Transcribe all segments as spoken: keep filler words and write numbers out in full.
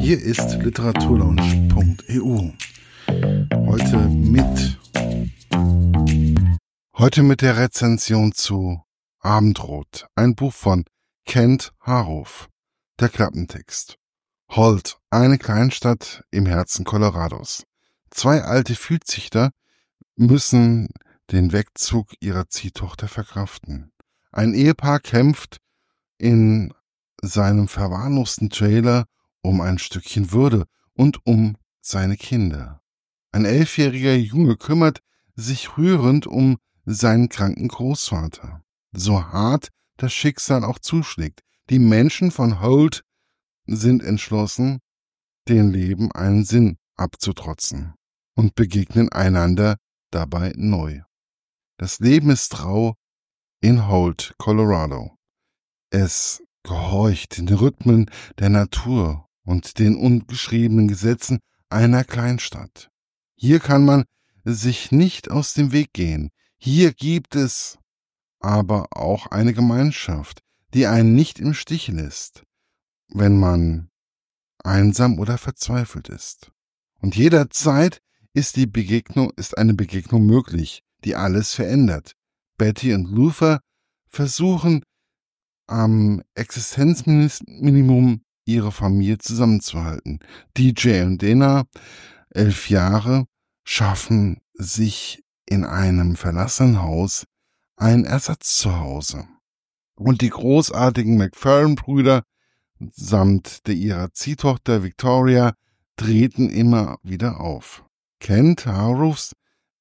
Hier ist literaturlaunch punkt e u. Heute mit heute mit der Rezension zu Abendrot, ein Buch von Kent Haruf. Der Klappentext. Holt, eine Kleinstadt im Herzen Colorados. Zwei alte Viehzüchter müssen den Wegzug ihrer Ziehtochter verkraften. Ein Ehepaar kämpft in seinem verwahrlosten Trailer um ein Stückchen Würde und um seine Kinder. Ein elfjähriger Junge kümmert sich rührend um seinen kranken Großvater. So hart das Schicksal auch zuschlägt, die Menschen von Holt sind entschlossen, dem Leben einen Sinn abzutrotzen und begegnen einander dabei neu. Das Leben ist rau in Holt, Colorado. Es gehorcht den Rhythmen der Natur und den ungeschriebenen Gesetzen einer Kleinstadt. Hier kann man sich nicht aus dem Weg gehen. Hier gibt es aber auch eine Gemeinschaft, die einen nicht im Stich lässt, wenn man einsam oder verzweifelt ist. Und jederzeit ist die Begegnung, ist eine Begegnung möglich, die alles verändert. Betty und Luther versuchen am Existenzminimum ihre Familie zusammenzuhalten. D J und Dana, elf Jahre, schaffen sich in einem verlassenen Haus ein Ersatzzuhause. Und die großartigen McFerrin-Brüder samt der ihrer Ziehtochter Victoria treten immer wieder auf. Kent Harufs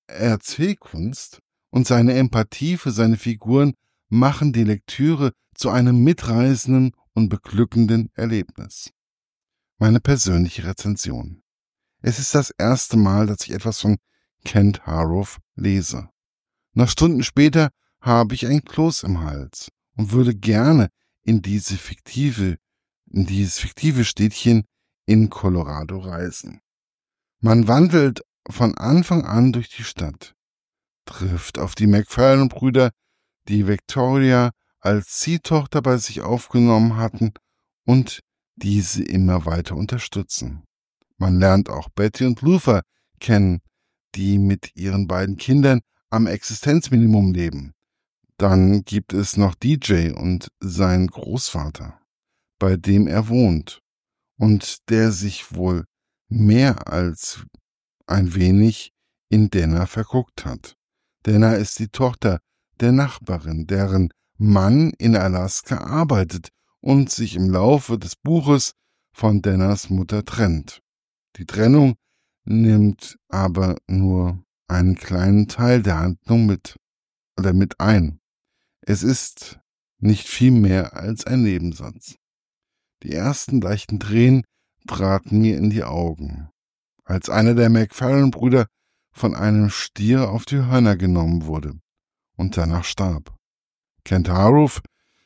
Erzählkunst und seine Empathie für seine Figuren machen die Lektüre zu einem mitreißenden und beglückenden Erlebnis. Meine persönliche Rezension. Es ist das erste Mal, dass ich etwas von Kent Haruf lese. Noch Stunden später habe ich ein Kloß im Hals und würde gerne in diese fiktive, in dieses fiktive Städtchen in Colorado reisen. Man wandelt von Anfang an durch die Stadt, trifft auf die McFerrin-Brüder, die Victoria als Ziehtochter bei sich aufgenommen hatten und diese immer weiter unterstützen. Man lernt auch Betty und Luther kennen, die mit ihren beiden Kindern am Existenzminimum leben. Dann gibt es noch D J und seinen Großvater, bei dem er wohnt und der sich wohl mehr als ein wenig in Dana verguckt hat. Dana ist die Tochter der Nachbarin, deren Mann in Alaska arbeitet und sich im Laufe des Buches von Danas Mutter trennt. Die Trennung nimmt aber nur einen kleinen Teil der Handlung mit oder mit ein. Es ist nicht viel mehr als ein Nebensatz. Die ersten leichten Tränen traten mir in die Augen, als einer der McFerrin-Brüder von einem Stier auf die Hörner genommen wurde und danach starb. Kent Haruf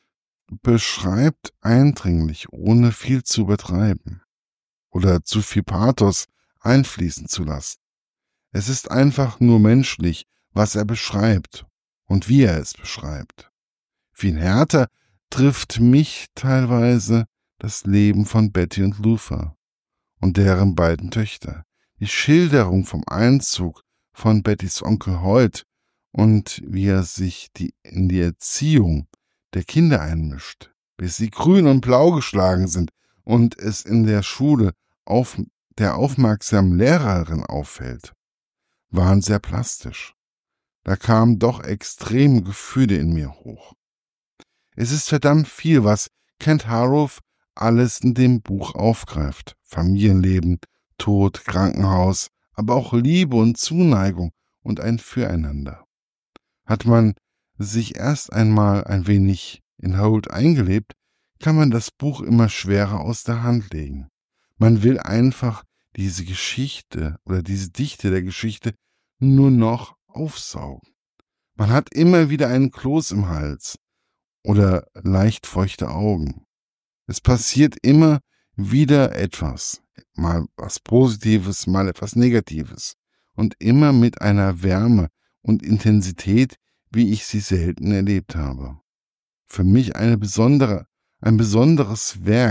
beschreibt eindringlich, ohne viel zu übertreiben oder zu viel Pathos einfließen zu lassen. Es ist einfach nur menschlich, was er beschreibt und wie er es beschreibt. Viel härter trifft mich teilweise das Leben von Betty und Luther und deren beiden Töchter. Die Schilderung vom Einzug von Bettys Onkel Holt und wie er sich die, in die Erziehung der Kinder einmischt, bis sie grün und blau geschlagen sind und es in der Schule auf der aufmerksamen Lehrerin auffällt, waren sehr plastisch. Da kamen doch extreme Gefühle in mir hoch. Es ist verdammt viel, was Kent Haruf alles in dem Buch aufgreift. Familienleben, Tod, Krankenhaus, aber auch Liebe und Zuneigung und ein Füreinander. Hat man sich erst einmal ein wenig in Holt eingelebt, kann man das Buch immer schwerer aus der Hand legen. Man will einfach diese Geschichte oder diese Dichte der Geschichte nur noch aufsaugen. Man hat immer wieder einen Kloß im Hals oder leicht feuchte Augen. Es passiert immer wieder etwas, mal was Positives, mal etwas Negatives und immer mit einer Wärme und Intensität, wie ich sie selten erlebt habe. Für mich eine besondere, ein besonderes Werk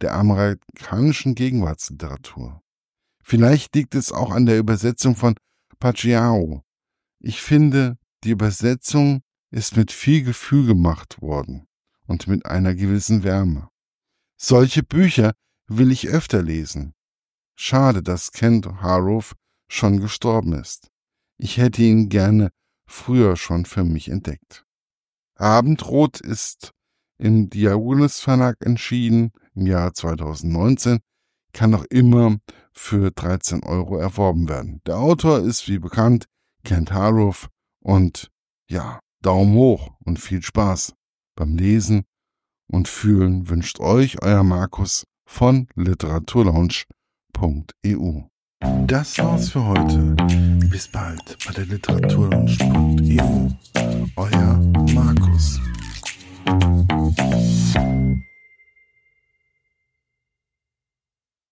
der amerikanischen Gegenwartsliteratur. Vielleicht liegt es auch an der Übersetzung von Pacheco. Ich finde, die Übersetzung ist mit viel Gefühl gemacht worden und mit einer gewissen Wärme. Solche Bücher will ich öfter lesen. Schade, dass Kent Haruf schon gestorben ist. Ich hätte ihn gerne früher schon für mich entdeckt. Abendrot ist im Diogenes Verlag erschienen im Jahr zweitausendneunzehn, kann noch immer für dreizehn Euro erworben werden. Der Autor ist wie bekannt Kent Haruf und ja, Daumen hoch und viel Spaß beim Lesen und Fühlen wünscht euch euer Markus von literaturlaunch punkt e u. Das war's für heute. Bis bald bei der literaturlaunch punkt e u. Euer Markus.